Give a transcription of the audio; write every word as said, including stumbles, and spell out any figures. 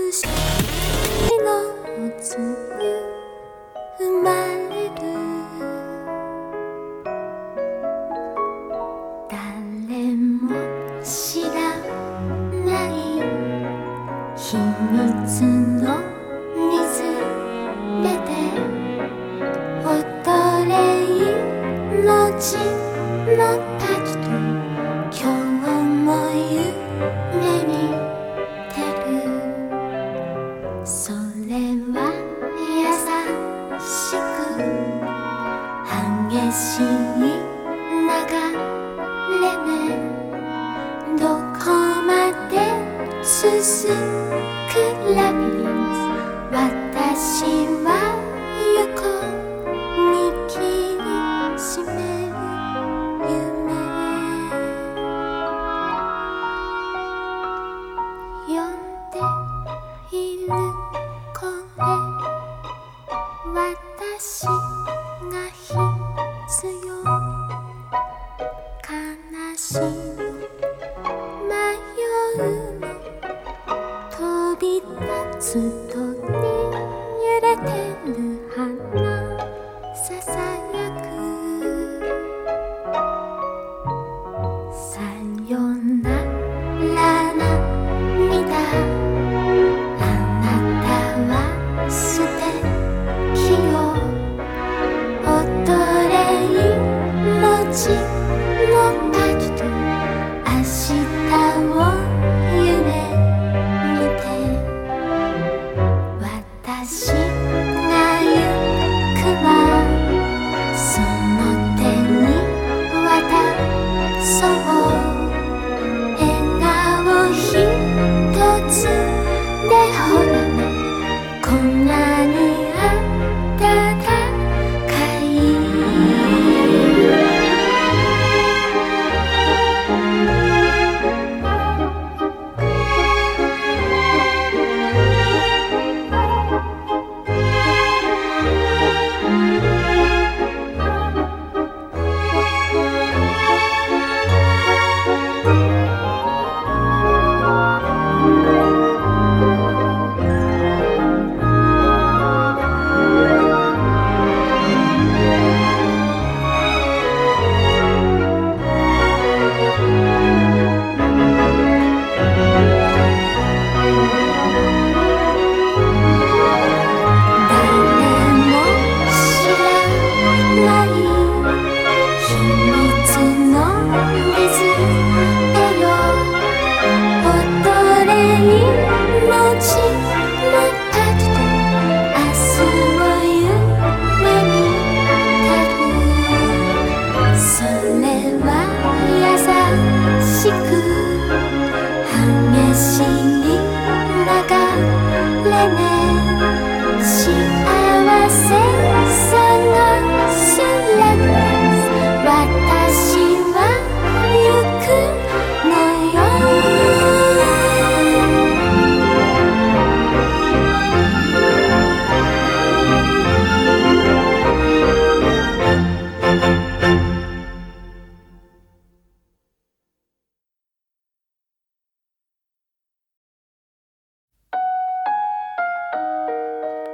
しいのつ生まれる誰も知らない秘密の水辺で踊れ命のパキと今日も夢見てるそれは優しく激しい流れねどこまで続くラビリンス私は横に切りしめる夢呼んでいるこれ私が必要悲しみ迷うの飛び立つ鳥揺れてる花ささやくさよなら涙あなたは素敵よ踊れ命のパキと明日を夢見て私が行くわその手に渡そう笑顔ひとつでほら